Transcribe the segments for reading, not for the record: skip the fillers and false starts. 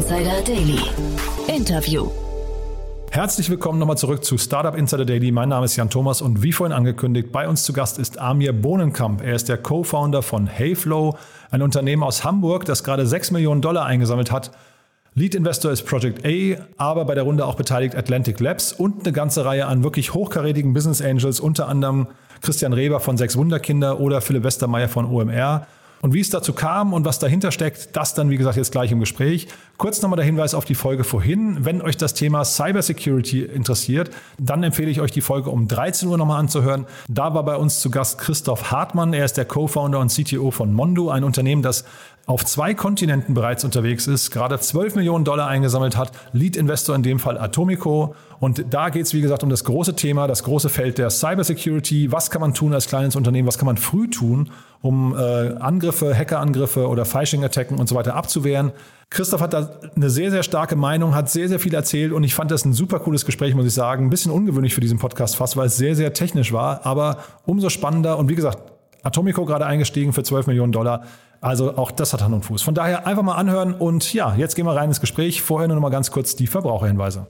Insider Daily. Interview. Herzlich willkommen nochmal zurück zu Startup Insider Daily. Mein Name ist Jan Thomas und wie vorhin angekündigt, bei uns zu Gast ist Amir Bohnenkamp. Er ist der Co-Founder von HeyFlow, ein Unternehmen aus Hamburg, das gerade $6 Millionen eingesammelt hat. Lead-Investor ist Project A, aber bei der Runde auch beteiligt Atlantic Labs und eine ganze Reihe an wirklich hochkarätigen Business Angels, unter anderem Christian Reber von 6 Wunderkinder oder Philipp Westermeier von OMR. Und wie es dazu kam und was dahinter steckt, das dann, wie gesagt, jetzt gleich im Gespräch. Kurz nochmal der Hinweis auf die Folge vorhin. Wenn euch das Thema Cybersecurity interessiert, dann empfehle ich euch, die Folge um 13 Uhr nochmal anzuhören. Da war bei uns zu Gast Christoph Hartmann. Er ist der Co-Founder und CTO von Mondo, ein Unternehmen, das auf 2 Kontinenten bereits unterwegs ist, gerade $12 Millionen eingesammelt hat, Lead-Investor in dem Fall Atomico. Und da geht es, wie gesagt, um das große Thema, das große Feld der Cybersecurity. Was kann man tun als kleines Unternehmen, was kann man früh tun, um Angriffe, Hackerangriffe oder Phishing-Attacken und so weiter abzuwehren. Christoph hat da eine sehr, sehr starke Meinung, hat sehr, sehr viel erzählt und ich fand das ein super cooles Gespräch, muss ich sagen. Ein bisschen ungewöhnlich für diesen Podcast fast, weil es sehr, sehr technisch war, aber umso spannender. Und wie gesagt, Atomico gerade eingestiegen für $12 Millionen. Also auch das hat Hand und Fuß. Von daher einfach mal anhören und ja, jetzt gehen wir rein ins Gespräch. Vorher nur noch mal ganz kurz die Verbraucherhinweise.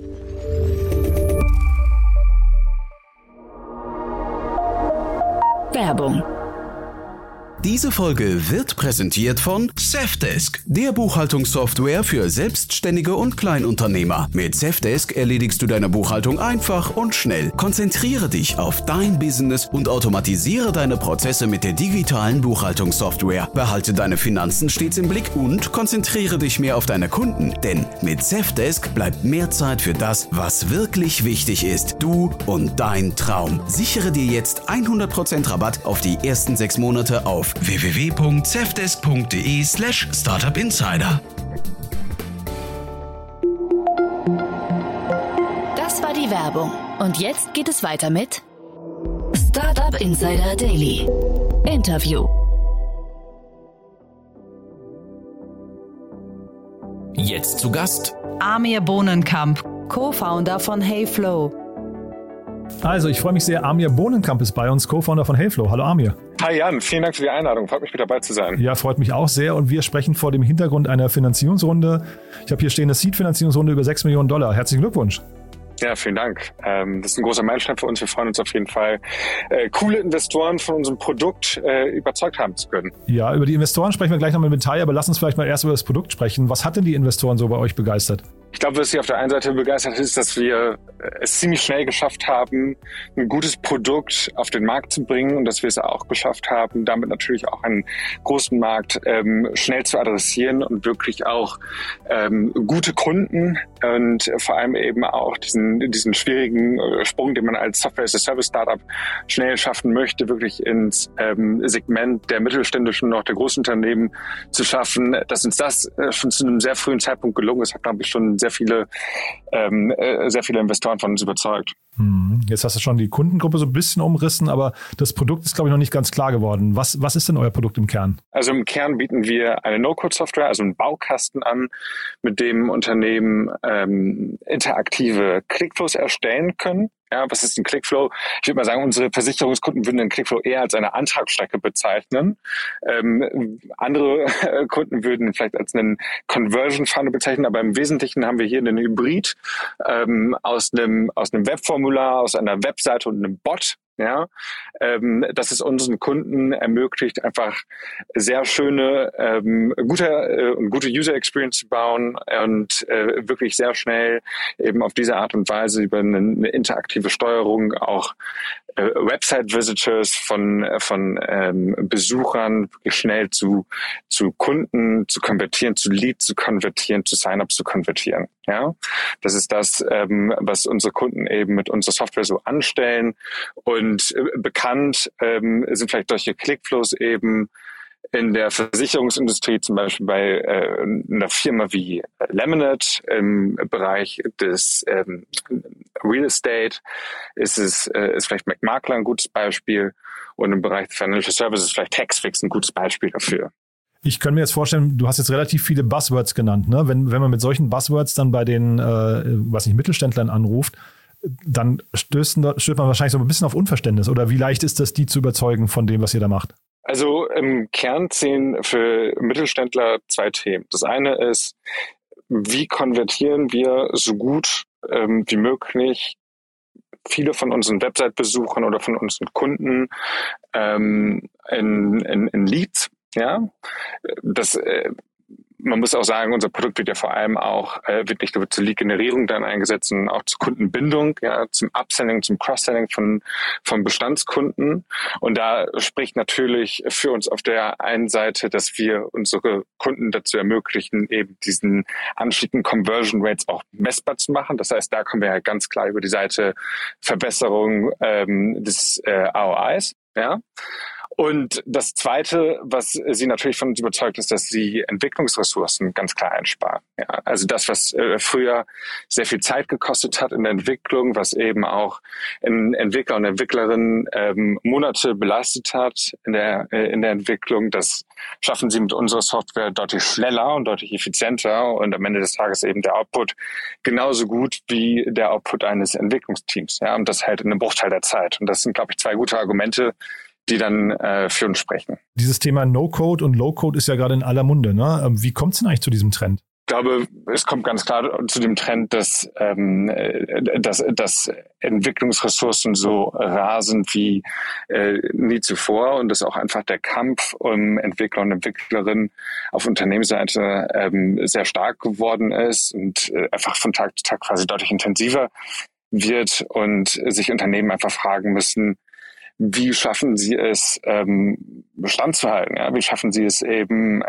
Werbung. Diese Folge wird präsentiert von Safdesk, der Buchhaltungssoftware für Selbstständige und Kleinunternehmer. Mit Safdesk erledigst du deine Buchhaltung einfach und schnell. Konzentriere dich auf dein Business und automatisiere deine Prozesse mit der digitalen Buchhaltungssoftware. Behalte deine Finanzen stets im Blick und konzentriere dich mehr auf deine Kunden. Denn mit Safdesk bleibt mehr Zeit für das, was wirklich wichtig ist. Du und dein Traum. Sichere dir jetzt 100% Rabatt auf die ersten 6 Monate auf www.safdesk.de/startupinsider. Das war die Werbung. Und jetzt geht es weiter mit Startup Insider Daily. Interview. Jetzt zu Gast Amir Bohnenkamp, Co-Founder von HeyFlow. Also ich freue mich sehr, Amir Bohnenkamp ist bei uns, Co-Founder von HeyFlow. Hallo Amir. Hi Jan, vielen Dank für die Einladung. Freut mich, mit dabei zu sein. Ja, freut mich auch sehr und wir sprechen vor dem Hintergrund einer Finanzierungsrunde. Ich habe hier stehen eine Seed-Finanzierungsrunde über $6 Millionen. Herzlichen Glückwunsch. Ja, vielen Dank. Das ist ein großer Meilenstein für uns. Wir freuen uns auf jeden Fall, coole Investoren von unserem Produkt überzeugt haben zu können. Ja, über die Investoren sprechen wir gleich noch im Detail, aber lass uns vielleicht mal erst über das Produkt sprechen. Was hat denn die Investoren so bei euch begeistert? Ich glaube, was sie auf der einen Seite begeistert ist, dass wir es ziemlich schnell geschafft haben, ein gutes Produkt auf den Markt zu bringen und dass wir es auch geschafft haben, damit natürlich auch einen großen Markt schnell zu adressieren und wirklich auch gute Kunden und vor allem eben auch diesen schwierigen Sprung, den man als Software-as-a-Service-Startup schnell schaffen möchte, wirklich ins Segment der mittelständischen und auch der Großunternehmen zu schaffen, dass uns das schon zu einem sehr frühen Zeitpunkt gelungen ist, hat, glaube ich, schon sehr viele Investoren von uns überzeugt. Jetzt hast du schon die Kundengruppe so ein bisschen umrissen, aber das Produkt ist, glaube ich, noch nicht ganz klar geworden. Was ist denn euer Produkt im Kern? Also im Kern bieten wir eine No-Code-Software, also einen Baukasten an, mit dem Unternehmen interaktive Clickflows erstellen können. Ja, was ist ein Clickflow? Ich würde mal sagen, unsere Versicherungskunden würden den Clickflow eher als eine Antragsstrecke bezeichnen. Andere Kunden würden vielleicht als einen Conversion Funnel bezeichnen, aber im Wesentlichen haben wir hier einen Hybrid aus einem Webformular, aus einer Webseite und einem Bot. Ja, dass es unseren Kunden ermöglicht, einfach sehr schöne, gute User Experience zu bauen und wirklich sehr schnell eben auf diese Art und Weise über eine interaktive Steuerung auch Website-Visitors von Besuchern wirklich schnell zu Kunden zu konvertieren, zu Leads zu konvertieren, zu Sign-ups zu konvertieren. Ja, das ist das, was unsere Kunden eben mit unserer Software so anstellen. Und bekannt sind vielleicht solche Clickflows eben in der Versicherungsindustrie, zum Beispiel bei einer Firma wie Lemonade im Bereich des Real Estate ist vielleicht McMakler ein gutes Beispiel und im Bereich Financial Services vielleicht Taxfix ein gutes Beispiel dafür. Ich könnte mir jetzt vorstellen, du hast jetzt relativ viele Buzzwords genannt, ne? Wenn man mit solchen Buzzwords dann bei den Mittelständlern anruft, dann stößt man wahrscheinlich so ein bisschen auf Unverständnis. Oder wie leicht ist das, die zu überzeugen von dem, was ihr da macht? Also im Kern zählen für Mittelständler 2 Themen. Das eine ist, wie konvertieren wir so gut wie möglich viele von unseren Website-Besuchern oder von unseren Kunden in Leads. Ja, man muss auch sagen, unser Produkt wird ja vor allem auch wirklich zur Lead-Generierung dann eingesetzt und auch zur Kundenbindung, ja, zum Upselling, zum Cross-Selling von Bestandskunden. Und da spricht natürlich für uns auf der einen Seite, dass wir unsere Kunden dazu ermöglichen, eben diesen Anstieg in Conversion Rates auch messbar zu machen. Das heißt, da kommen wir halt ganz klar über die Seite Verbesserung des ROIs, ja. Und das Zweite, was sie natürlich von uns überzeugt, ist, dass sie Entwicklungsressourcen ganz klar einsparen. Ja, also das, was früher sehr viel Zeit gekostet hat in der Entwicklung, was eben auch Entwickler und Entwicklerinnen Monate belastet hat in der Entwicklung, das schaffen sie mit unserer Software deutlich schneller und deutlich effizienter und am Ende des Tages eben der Output genauso gut wie der Output eines Entwicklungsteams. Ja, und das halt in einem Bruchteil der Zeit. Und das sind, glaube ich, zwei gute Argumente, die dann für uns sprechen. Dieses Thema No-Code und Low-Code ist ja gerade in aller Munde, ne? Wie kommt es denn eigentlich zu diesem Trend? Ich glaube, es kommt ganz klar zu dem Trend, dass Entwicklungsressourcen so rar sind wie nie zuvor und dass auch einfach der Kampf um Entwickler und Entwicklerinnen auf Unternehmensseite sehr stark geworden ist und einfach von Tag zu Tag quasi deutlich intensiver wird und sich Unternehmen einfach fragen müssen, wie schaffen sie es, Bestand zu halten? Ja? Wie schaffen sie es eben,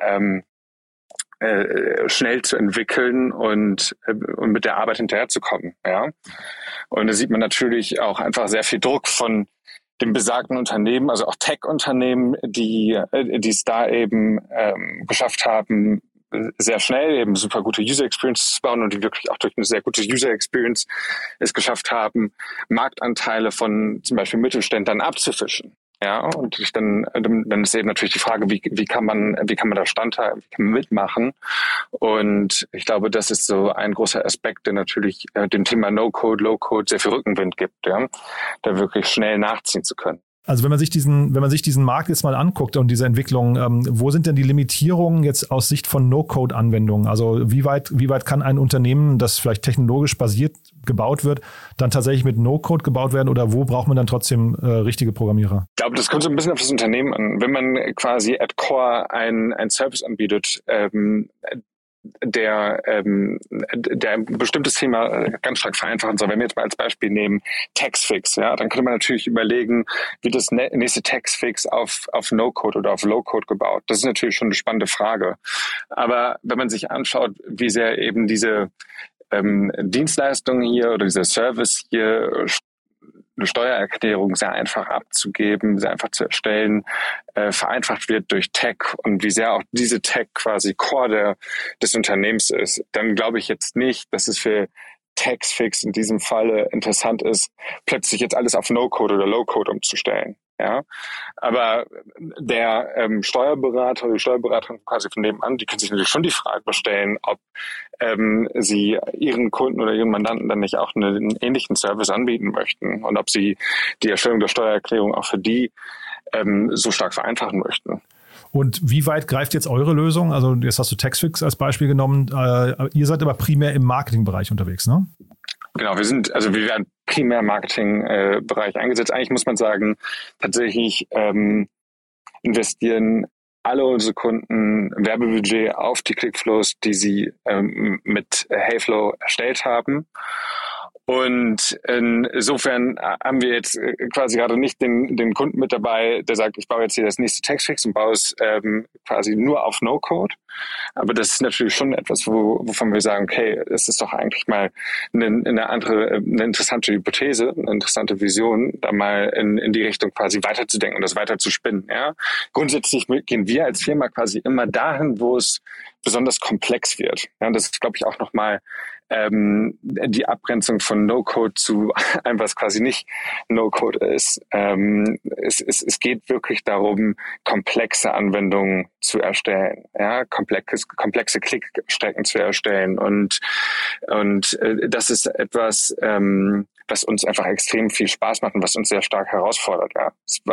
schnell zu entwickeln und mit der Arbeit hinterherzukommen? Ja? Und da sieht man natürlich auch einfach sehr viel Druck von den besagten Unternehmen, also auch Tech-Unternehmen, die es da eben geschafft haben, sehr schnell eben super gute User Experience zu bauen und die wirklich auch durch eine sehr gute User Experience es geschafft haben, Marktanteile von zum Beispiel Mittelständlern abzufischen. Ja, und dann ist eben natürlich die Frage, wie kann man da standhalten, wie kann man mitmachen? Und ich glaube, das ist so ein großer Aspekt, der natürlich dem Thema No-Code, Low-Code sehr viel Rückenwind gibt, ja, da wirklich schnell nachziehen zu können. Also wenn man sich diesen Markt jetzt mal anguckt und diese Entwicklung, wo sind denn die Limitierungen jetzt aus Sicht von No-Code-Anwendungen? Also wie weit kann ein Unternehmen, das vielleicht technologisch basiert gebaut wird, dann tatsächlich mit No-Code gebaut werden oder wo braucht man dann trotzdem richtige Programmierer? Ich glaube, das kommt so ein bisschen auf das Unternehmen an. Wenn man quasi at Core ein Service anbietet, der ein bestimmtes Thema ganz stark vereinfachen soll. Wenn wir jetzt mal als Beispiel nehmen Taxfix, ja, dann könnte man natürlich überlegen, wird das nächste Taxfix auf No-Code oder auf Low-Code gebaut? Das ist natürlich schon eine spannende Frage. Aber wenn man sich anschaut, wie sehr eben diese Dienstleistung hier oder dieser Service hier eine Steuererklärung sehr einfach abzugeben, sehr einfach zu erstellen, vereinfacht wird durch Tech und wie sehr auch diese Tech quasi Core des Unternehmens ist, dann glaube ich jetzt nicht, dass es für Taxfix in diesem Falle interessant ist, plötzlich jetzt alles auf No-Code oder Low-Code umzustellen. Ja, aber der Steuerberater oder die Steuerberaterin quasi von nebenan, die können sich natürlich schon die Frage stellen, ob sie ihren Kunden oder ihren Mandanten dann nicht auch einen ähnlichen Service anbieten möchten und ob sie die Erstellung der Steuererklärung auch für die so stark vereinfachen möchten. Und wie weit greift jetzt eure Lösung? Also jetzt hast du Taxfix als Beispiel genommen. Ihr seid aber primär im Marketingbereich unterwegs, ne? Genau, wir werden primär im Marketingbereich eingesetzt. Eigentlich muss man sagen, tatsächlich investieren alle unsere Kunden Werbebudget auf die Clickflows, die sie mit Heyflow erstellt haben. Und insofern haben wir jetzt quasi gerade nicht den Kunden mit dabei, der sagt, ich baue jetzt hier das nächste Taxfix und baue es quasi nur auf No-Code. Aber das ist natürlich schon etwas, wovon wir sagen, okay, es ist doch eigentlich mal eine interessante Hypothese, eine interessante Vision, da mal in die Richtung quasi weiterzudenken und das weiter zu spinnen. Ja? Grundsätzlich gehen wir als Firma quasi immer dahin, wo es besonders komplex wird. Ja, das ist, glaube ich, auch nochmal die Abgrenzung von No-Code zu einem, was quasi nicht No-Code ist. Es geht wirklich darum, komplexe Anwendungen zu erstellen, ja, komplexe Klickstrecken zu erstellen und das ist etwas, was uns einfach extrem viel Spaß macht und was uns sehr stark herausfordert. Ja.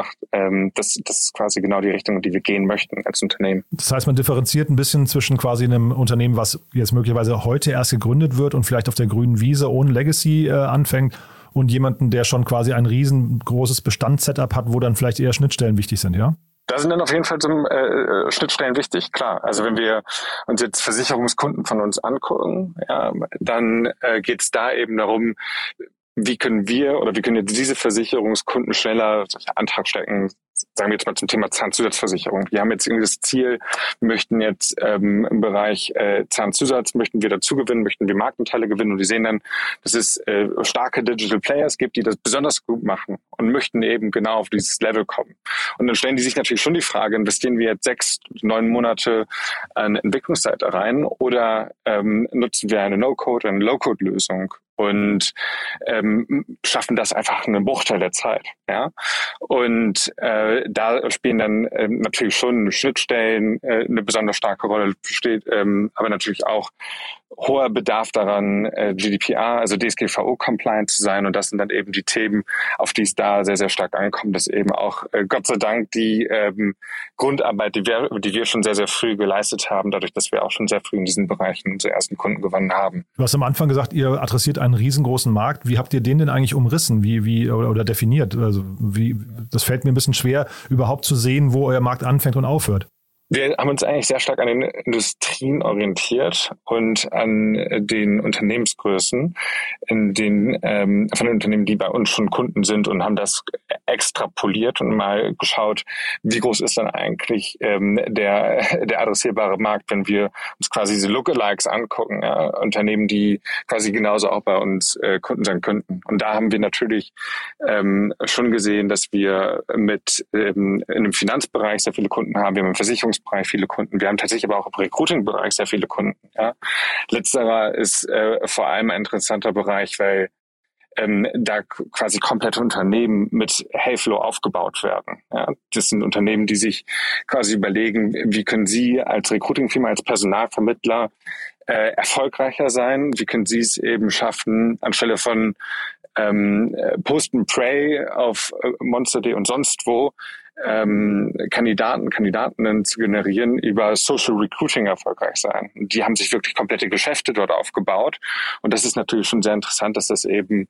Das ist quasi genau die Richtung, in die wir gehen möchten als Unternehmen. Das heißt, man differenziert ein bisschen zwischen quasi einem Unternehmen, was jetzt möglicherweise heute erst gegründet wird und vielleicht auf der grünen Wiese ohne Legacy anfängt, und jemanden, der schon quasi ein riesengroßes Bestandssetup hat, wo dann vielleicht eher Schnittstellen wichtig sind, ja? Da sind dann auf jeden Fall so Schnittstellen wichtig, klar. Also wenn wir uns jetzt Versicherungskunden von uns angucken, ja, dann geht es da eben darum, wie können jetzt diese Versicherungskunden schneller Antrag stecken, sagen wir jetzt mal zum Thema Zahnzusatzversicherung. Wir haben jetzt irgendwie das Ziel, wir möchten jetzt im Bereich Zahnzusatz, möchten wir dazu gewinnen, möchten wir Marktanteile gewinnen, und wir sehen dann, dass es starke Digital Players gibt, die das besonders gut machen und möchten eben genau auf dieses Level kommen. Und dann stellen die sich natürlich schon die Frage, investieren wir jetzt 6-9 Monate eine Entwicklungszeit rein oder nutzen wir eine No-Code, eine Low-Code-Lösung und schaffen das einfach einen Bruchteil der Zeit. Ja? Und da spielen dann natürlich schon Schnittstellen eine besonders starke Rolle, besteht aber natürlich auch hoher Bedarf daran, GDPR, also DSGVO-compliant zu sein. Und das sind dann eben die Themen, auf die es da sehr, sehr stark ankommt, dass eben auch Gott sei Dank die Grundarbeit, die wir schon sehr, sehr früh geleistet haben, dadurch, dass wir auch schon sehr früh in diesen Bereichen unsere ersten Kunden gewonnen haben. Du hast am Anfang gesagt, ihr adressiert einen riesengroßen Markt. Wie habt ihr den denn eigentlich umrissen oder definiert? Also das fällt mir ein bisschen schwer, überhaupt zu sehen, wo euer Markt anfängt und aufhört. Wir haben uns eigentlich sehr stark an den Industrien orientiert und an den Unternehmensgrößen, von den Unternehmen, die bei uns schon Kunden sind, und haben das extrapoliert und mal geschaut, wie groß ist dann eigentlich der adressierbare Markt, wenn wir uns quasi diese Lookalikes angucken, ja, Unternehmen, die quasi genauso auch bei uns Kunden sein könnten. Und da haben wir natürlich schon gesehen, dass wir mit in dem Finanzbereich sehr viele Kunden haben, wir haben im Versicherungsbereich viele Kunden. Wir haben tatsächlich aber auch im Recruiting-Bereich sehr viele Kunden. Ja. Letzterer ist vor allem ein interessanter Bereich, weil da quasi komplette Unternehmen mit HeyFlow aufgebaut werden. Ja. Das sind Unternehmen, die sich quasi überlegen, wie können sie als Recruiting-Firma, als Personalvermittler erfolgreicher sein? Wie können sie es eben schaffen, anstelle von Post and Pray auf Monster.de und sonst wo Kandidatinnen zu generieren, über Social Recruiting erfolgreich sein. Die haben sich wirklich komplette Geschäfte dort aufgebaut. Und das ist natürlich schon sehr interessant, dass das eben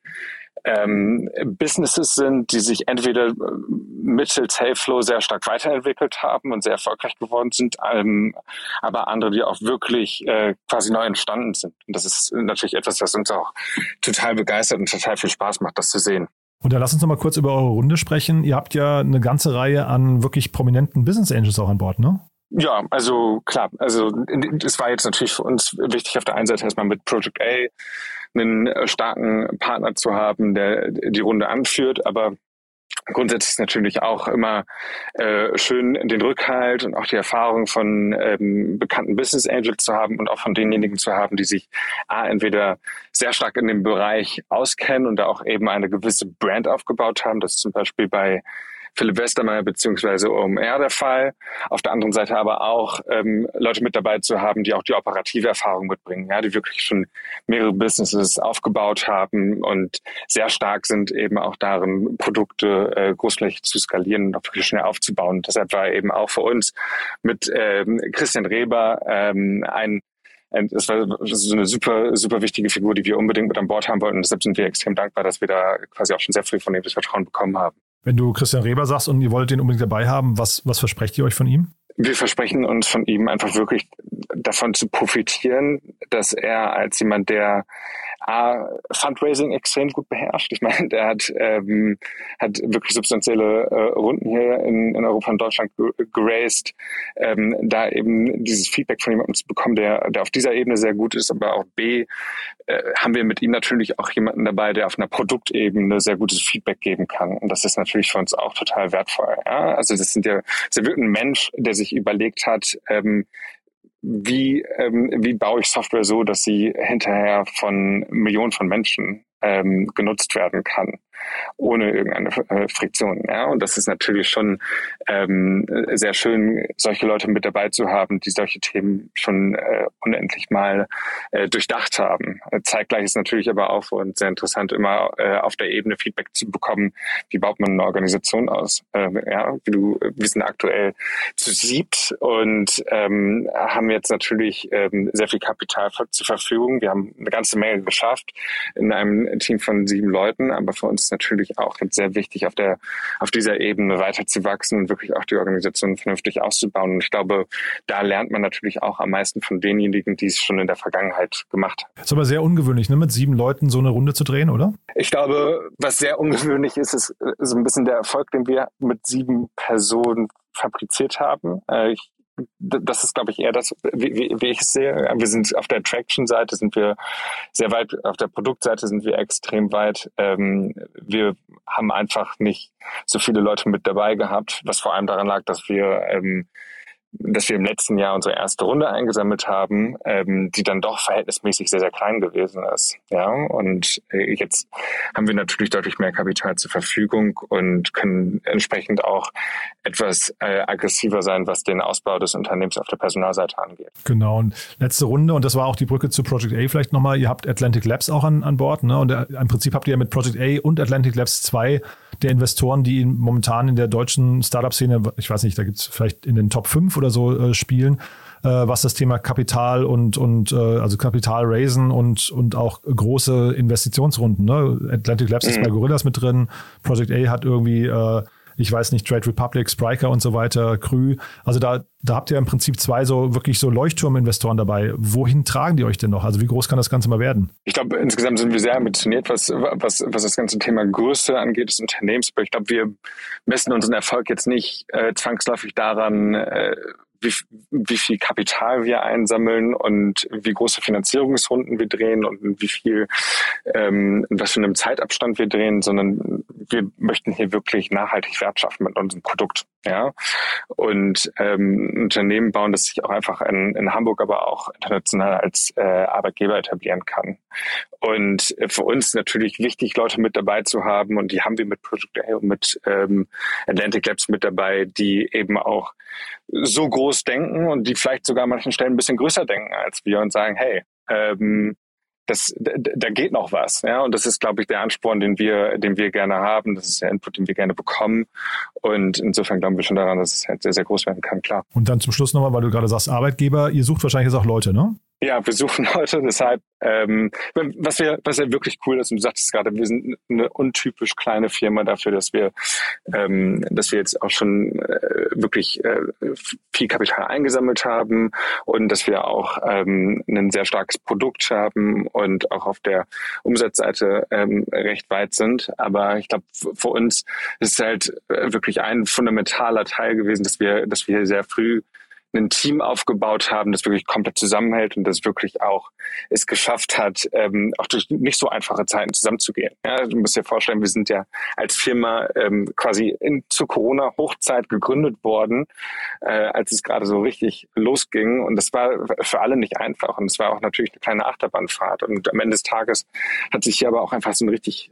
Businesses sind, die sich entweder mittels HeyFlow sehr stark weiterentwickelt haben und sehr erfolgreich geworden sind, aber andere, die auch wirklich quasi neu entstanden sind. Und das ist natürlich etwas, was uns auch total begeistert und total viel Spaß macht, das zu sehen. Und dann lass uns noch mal kurz über eure Runde sprechen. Ihr habt ja eine ganze Reihe an wirklich prominenten Business Angels auch an Bord, ne? Ja, also klar. Also es war jetzt natürlich für uns wichtig, auf der einen Seite erstmal mit Project A einen starken Partner zu haben, der die Runde anführt, aber grundsätzlich ist natürlich auch immer schön, den Rückhalt und auch die Erfahrung von bekannten Business Angels zu haben und auch von denjenigen zu haben, die sich entweder sehr stark in dem Bereich auskennen und da auch eben eine gewisse Brand aufgebaut haben. Das ist zum Beispiel bei Philipp Westermeier bzw. OMR der Fall. Auf der anderen Seite aber auch Leute mit dabei zu haben, die auch die operative Erfahrung mitbringen, ja, die wirklich schon mehrere Businesses aufgebaut haben und sehr stark sind eben auch darin, Produkte großflächig zu skalieren und auch wirklich schnell aufzubauen. Deshalb war eben auch für uns mit Christian Reber das war so eine super, super wichtige Figur, die wir unbedingt mit an Bord haben wollten. Und deshalb sind wir extrem dankbar, dass wir da quasi auch schon sehr früh von ihm das Vertrauen bekommen haben. Wenn du Christian Reber sagst und ihr wollt den unbedingt dabei haben, was versprecht ihr euch von ihm? Wir versprechen uns von ihm einfach wirklich davon zu profitieren, dass er als jemand, der Fundraising extrem gut beherrscht. Ich meine, der hat wirklich substanzielle Runden hier in Europa und Deutschland geraced. Da eben dieses Feedback von jemandem zu bekommen, der auf dieser Ebene sehr gut ist, aber auch B, haben wir mit ihm natürlich auch jemanden dabei, der auf einer Produktebene sehr gutes Feedback geben kann. Und das ist natürlich für uns auch total wertvoll. Ja? Also das ist wirklich ein Mensch, der sich überlegt hat, wie baue ich Software so, dass sie hinterher von Millionen von Menschen genutzt werden kann, ohne irgendeine Friktion. Ja? Und das ist natürlich schon sehr schön, solche Leute mit dabei zu haben, die solche Themen schon unendlich mal durchdacht haben. Zeitgleich ist natürlich aber auch und sehr interessant, immer auf der Ebene Feedback zu bekommen, wie baut man eine Organisation aus. Wir sind aktuell zu 7 und haben jetzt natürlich sehr viel Kapital zur Verfügung. Wir haben eine ganze Menge geschafft in einem Team von 7 Leuten, aber für uns ist natürlich auch jetzt sehr wichtig, auf dieser Ebene weiter zu wachsen und wirklich auch die Organisation vernünftig auszubauen. Und ich glaube, da lernt man natürlich auch am meisten von denjenigen, die es schon in der Vergangenheit gemacht haben. Ist aber sehr ungewöhnlich, ne, mit 7 Leuten so eine Runde zu drehen, oder? Ich glaube, was sehr ungewöhnlich ist, ist so ein bisschen der Erfolg, den wir mit 7 Personen fabriziert haben. Das ist, glaube ich, eher das, wie ich es sehe. Wir sind auf der Attraction-Seite, sind wir sehr weit, auf der Produktseite sind wir extrem weit. Wir haben einfach nicht so viele Leute mit dabei gehabt, was vor allem daran lag, dass wir im letzten Jahr unsere erste Runde eingesammelt haben, die dann doch verhältnismäßig sehr, sehr klein gewesen ist. Ja, und jetzt haben wir natürlich deutlich mehr Kapital zur Verfügung und können entsprechend auch etwas aggressiver sein, was den Ausbau des Unternehmens auf der Personalseite angeht. Genau, und letzte Runde, und das war auch die Brücke zu Project A vielleicht nochmal, ihr habt Atlantic Labs auch an Bord, ne? Und im Prinzip habt ihr ja mit Project A und Atlantic Labs 2 der Investoren, die momentan in der deutschen Startup-Szene, ich weiß nicht, da gibt es vielleicht in den Top 5 oder so spielen, was das Thema Kapital und also Kapital raisen und auch große Investitionsrunden. Ne? Atlantic Labs ist bei Gorillas mit drin, Project A hat irgendwie, ich weiß nicht, Trade Republic, Spryker und so weiter, Krü. Also da habt ihr im Prinzip 2 so wirklich so Leuchtturminvestoren dabei. Wohin tragen die euch denn noch? Also wie groß kann das Ganze mal werden? Ich glaube, insgesamt sind wir sehr ambitioniert, was das ganze Thema Größe angeht des Unternehmens. Aber ich glaube, wir messen unseren Erfolg jetzt nicht zwangsläufig daran, wie viel Kapital wir einsammeln und wie große Finanzierungsrunden wir drehen und in was für einem Zeitabstand wir drehen, sondern wir möchten hier wirklich nachhaltig Wert schaffen mit unserem Produkt. Ja, und ein Unternehmen bauen, das sich auch einfach in Hamburg, aber auch international als Arbeitgeber etablieren kann. Und für uns natürlich wichtig, Leute mit dabei zu haben, und die haben wir mit Project A und mit Atlantic Labs mit dabei, die eben auch so groß denken und die vielleicht sogar an manchen Stellen ein bisschen größer denken als wir und sagen, hey, da geht noch was, ja, und das ist, glaube ich, der Ansporn, den wir gerne haben. Das ist der Input, den wir gerne bekommen, und insofern glauben wir schon daran, dass es halt sehr, sehr groß werden kann, klar. Und dann zum Schluss nochmal, weil du gerade sagst, Arbeitgeber, ihr sucht wahrscheinlich jetzt auch Leute, ne? Ja, wir suchen Leute, deshalb, was ja wirklich cool ist, und du sagtest gerade, wir sind eine untypisch kleine Firma dafür, dass wir jetzt auch schon wirklich viel Kapital eingesammelt haben und dass wir auch ein sehr starkes Produkt haben und auch auf der Umsatzseite recht weit sind. Aber ich glaube, für uns ist es halt wirklich ein fundamentaler Teil gewesen, dass wir sehr früh ein Team aufgebaut haben, das wirklich komplett zusammenhält und das wirklich auch es geschafft hat, auch durch nicht so einfache Zeiten zusammenzugehen. Ja, du musst dir vorstellen, wir sind ja als Firma quasi zur Corona-Hochzeit gegründet worden, als es gerade so richtig losging, und das war für alle nicht einfach, und es war auch natürlich eine kleine Achterbahnfahrt, und am Ende des Tages hat sich hier aber auch einfach so ein richtig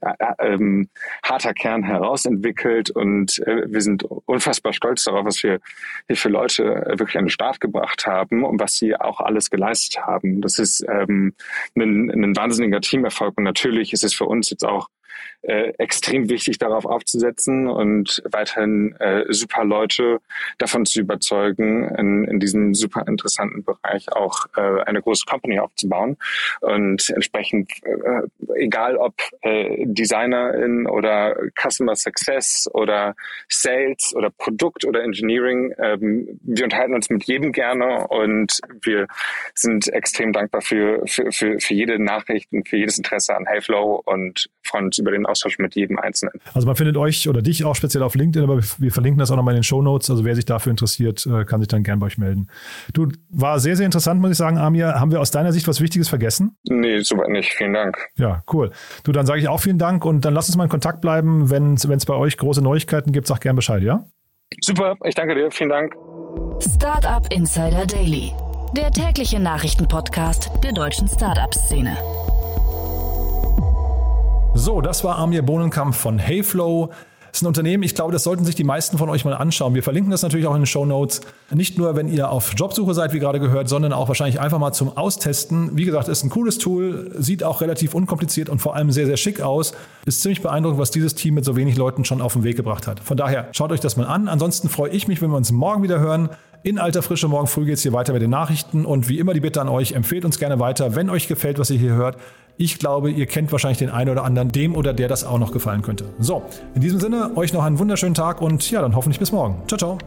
harter Kern herausentwickelt, und wir sind unfassbar stolz darauf, was wir hier für Leute wirklich an den Start gebracht haben und was sie auch alles geleistet haben. Das ist ein wahnsinniger Teamerfolg, und natürlich ist es für uns jetzt auch extrem wichtig, darauf aufzusetzen und weiterhin super Leute davon zu überzeugen, in diesem super interessanten Bereich auch eine große Company aufzubauen. Und entsprechend, egal ob Designerin oder Customer Success oder Sales oder Produkt oder Engineering, wir unterhalten uns mit jedem gerne, und wir sind extrem dankbar für jede Nachricht und für jedes Interesse an HeyFlow und freuen uns über den Austausch mit jedem Einzelnen. Also man findet euch oder dich auch speziell auf LinkedIn, aber wir verlinken das auch nochmal in den Shownotes. Also wer sich dafür interessiert, kann sich dann gern bei euch melden. Du, war sehr, sehr interessant, muss ich sagen, Amir. Haben wir aus deiner Sicht was Wichtiges vergessen? Nee, soweit nicht. Vielen Dank. Ja, cool. Du, dann sage ich auch vielen Dank, und dann lass uns mal in Kontakt bleiben. Wenn es bei euch große Neuigkeiten gibt, sag gern Bescheid, ja? Super, ich danke dir. Vielen Dank. Startup Insider Daily, der tägliche Nachrichtenpodcast der deutschen Startup-Szene. So, das war Amir Bohnenkamp von HeyFlow. Das ist ein Unternehmen, ich glaube, das sollten sich die meisten von euch mal anschauen. Wir verlinken das natürlich auch in den Shownotes. Nicht nur, wenn ihr auf Jobsuche seid, wie gerade gehört, sondern auch wahrscheinlich einfach mal zum Austesten. Wie gesagt, ist ein cooles Tool, sieht auch relativ unkompliziert und vor allem sehr, sehr schick aus. Ist ziemlich beeindruckend, was dieses Team mit so wenig Leuten schon auf den Weg gebracht hat. Von daher, schaut euch das mal an. Ansonsten freue ich mich, wenn wir uns morgen wieder hören. In alter Frische, morgen früh geht es hier weiter mit den Nachrichten. Und wie immer die Bitte an euch, empfehlt uns gerne weiter, wenn euch gefällt, was ihr hier hört. Ich glaube, ihr kennt wahrscheinlich den einen oder anderen, dem oder der das auch noch gefallen könnte. So, in diesem Sinne, euch noch einen wunderschönen Tag und ja, dann hoffentlich bis morgen. Ciao, ciao.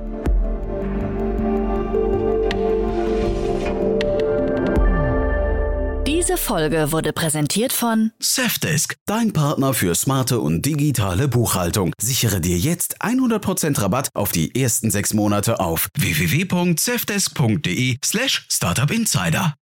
Diese Folge wurde präsentiert von Safdesk, dein Partner für smarte und digitale Buchhaltung. Sichere dir jetzt 100% Rabatt auf die ersten 6 Monate auf www.safdesk.de/startupinsider.